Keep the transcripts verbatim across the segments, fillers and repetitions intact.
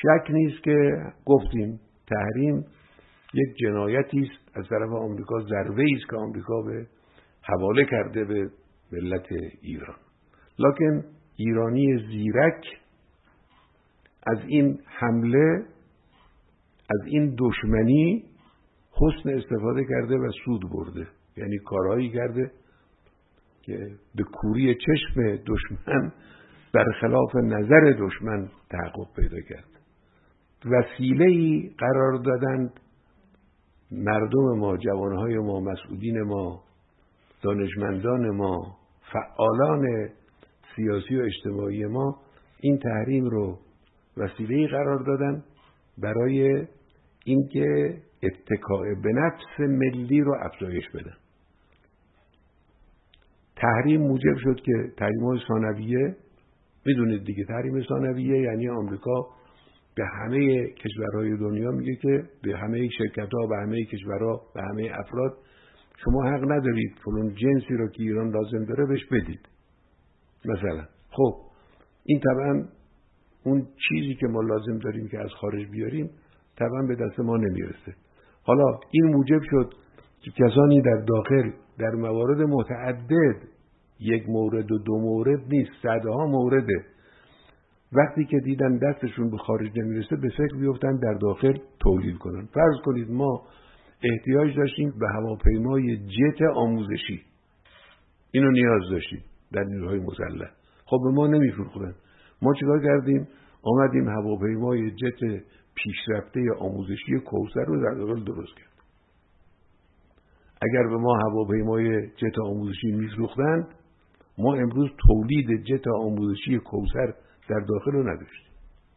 شک نیست که گفتیم تحریم یک جنایتی است از طرف آمریکا، ضربه‌ای است که آمریکا به حواله کرده به ملت ایران. لکن ایرانی زیرک از این حمله، از این دشمنی حسن استفاده کرده و سود برده. یعنی کارهایی کرده که به کوری چشم دشمن برخلاف نظر دشمن تحقق پیدا کرد. وسیله‌ای قرار دادند مردم ما، جوانهای ما، مسئولین ما، دانشمندان ما، فعالان سیاسی و اجتماعی ما این تحریم رو وسیله‌ای قرار دادن برای اینکه اتکاء به نفس ملی رو افزایش بدن. تحریم موجب شد که تحریم‌های ثانویه، میدونید دیگه تحریم ثانویه یعنی آمریکا به همه کشورهای دنیا میگه که به همه شرکت‌ها، به همه کشورها، به همه افراد شما حق ندارید فلان جنسی رو که ایران لازم داره بهش بدید. مثلا خب این طبعا اون چیزی که ما لازم داریم که از خارج بیاریم طبعا به دست ما نمیرسه. حالا این موجب شد که کسانی در داخل در موارد متعدد، یک مورد و دو مورد نیست، صدها مورده، وقتی که دیدن دستشون به خارج نمیرسه به فکر بیفتن در داخل تولید کنن. فرض کنید ما احتیاج داشتیم به هواپیمای جت آموزشی، اینو نیاز داشتیم در نیروهای مسلح، خب به ما نمیفروختن. ما چیکار کردیم؟ آمدیم هواپیمای جت پیشرفته آموزشی کوثر رو در داخل درست کرد. اگر به ما هواپیمای جت آموزشی میفروختند ما امروز تولید جت آموزشی کوثر در داخل رو نداشتیم.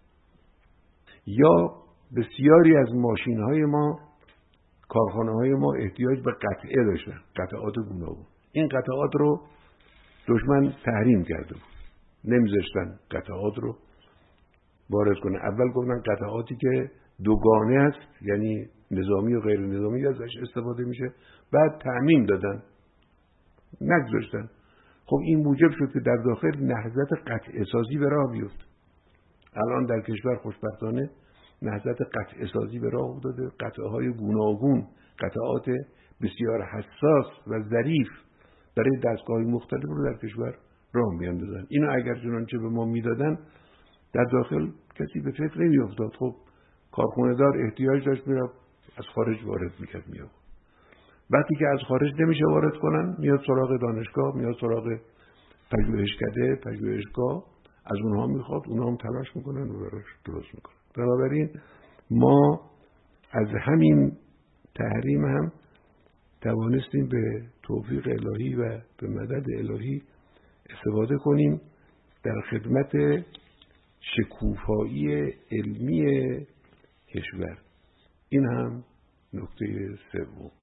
یا بسیاری از ماشین‌های ما، کارخانه‌های ما احتیاج به قطعه داشتن، قطعات گوناگون. این قطعات رو دشمن تحریم کرده بود، نمیذاشتن قطعات رو وارد کنه. اول گفتن قطعاتی که دوگانه است، یعنی نظامی و غیر نظامی ازش استفاده میشه، بعد تعمیم دادن، نگذاشتن. خب این موجب شد که در داخل نهضت قطعه سازی به راه بیفت. الان در کشور خوشبختانه نهضت قطعه سازی به راه افتاده. قطعه های گوناگون، قطعات بسیار حساس و ظریف برای دستگاه‌های مختلف رو در کشور راه میاندازن. اینو اگر چنانچه به ما میدادن در داخل کسی به فکر نمیافتاد. خب کارخونه دار احتیاج داشت میرفت از خارج وارد میکرد میاد. وقتی که از خارج نمیشه وارد کنن میاد سراغ دانشگاه، میاد سراغ پژوهشکده، پژوهشگاه، از اونها میخواد، اونها هم تلاش میکنن و براش درست میکنن. بنابراین ما از همین تحریم هم توانستیم به توفیق الهی و به مدد الهی استفاده کنیم در خدمت شکوفایی علمی کشور. این هم نکته سوم.